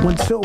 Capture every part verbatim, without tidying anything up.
One, two.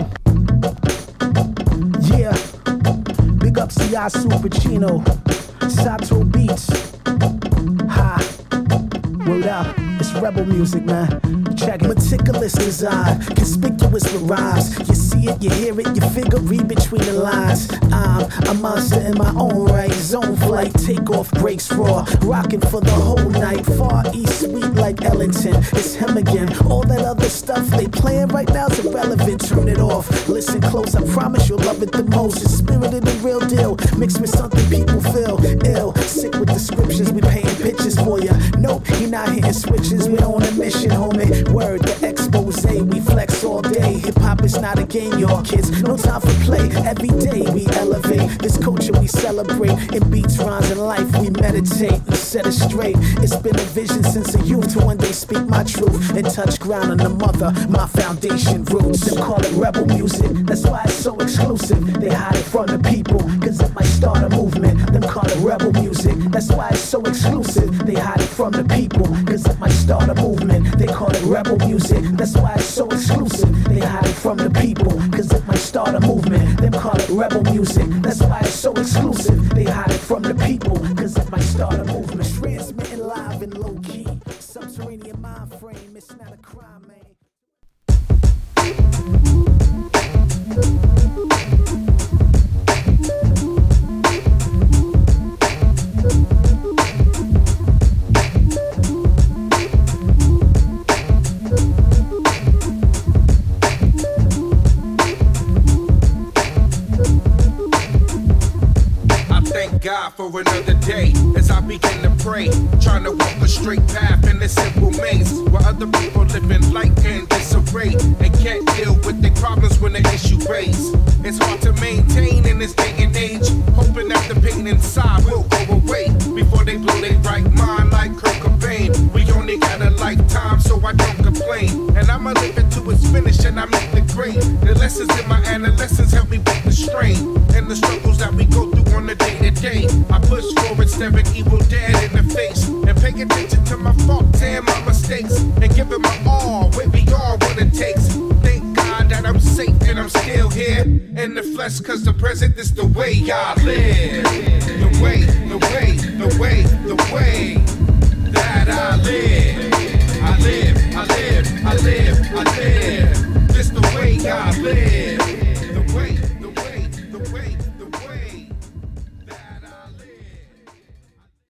Yeah. Big up C I Superchino. Sato Beats. Ha. Word up. It's rebel music, man. Check it. Meticulous design, conspicuous with rhymes. You see it, you hear it, you figure, read between the lines. I'm a monster in my own right. Zone flight, takeoff, breaks raw. Rocking for the whole night. Far east, sweet like Ellington. It's him again. All that other stuff they playing right now is irrelevant. Turn it off. Listen close, I promise you'll love it the most. It's spirited and real deal, mixed with something people feel ill. Sick with descriptions, we painting pictures for ya. Nope, he not hitting switches. We on a mission, homie. Word, the expose, we flex all day. Hip-hop is not a game, y'all kids. No time for play. Every day we elevate. This culture we celebrate. In beats, rhymes, and life we meditate and set it straight. It's been a vision since a youth to one day speak my truth and touch ground on the mother, my foundation roots. Them call it rebel music. That's why it's so exclusive. They hide it from the people, cause it might start a movement. Them call it rebel music. That's why it's so exclusive. They hide it from the people, cause it might start a movement. They call it rebel music. That's why it's so exclusive. They hide it from the people, cause it might start a movement. Them call it rebel music. That's why it's so exclusive. They hide it from the people, cause it might start a movement. Transmitting live and low key. Subterranean mind frame. It's not a crime, man. God for another day as I begin to pray, trying to walk a straight path in a simple maze where other people living life in disarray and can't deal with their problems when the issue raised. It's hard to maintain in this day and age, hoping that the pain inside will go away before they blow their right mind like Kurt Cobain. We only got a lifetime, so I don't complain, and I'ma live it to its finish and I make the grade. The lessons in my adolescence help me with the strain and the struggles that we go through on the day to day. I push forward, staring evil dead in the face, and pay attention to my faults and my mistakes, and give it my all, way beyond what it takes. Thank God that I'm safe and I'm still here in the flesh, cause the present is the way I live. The way, the way, the way, the way.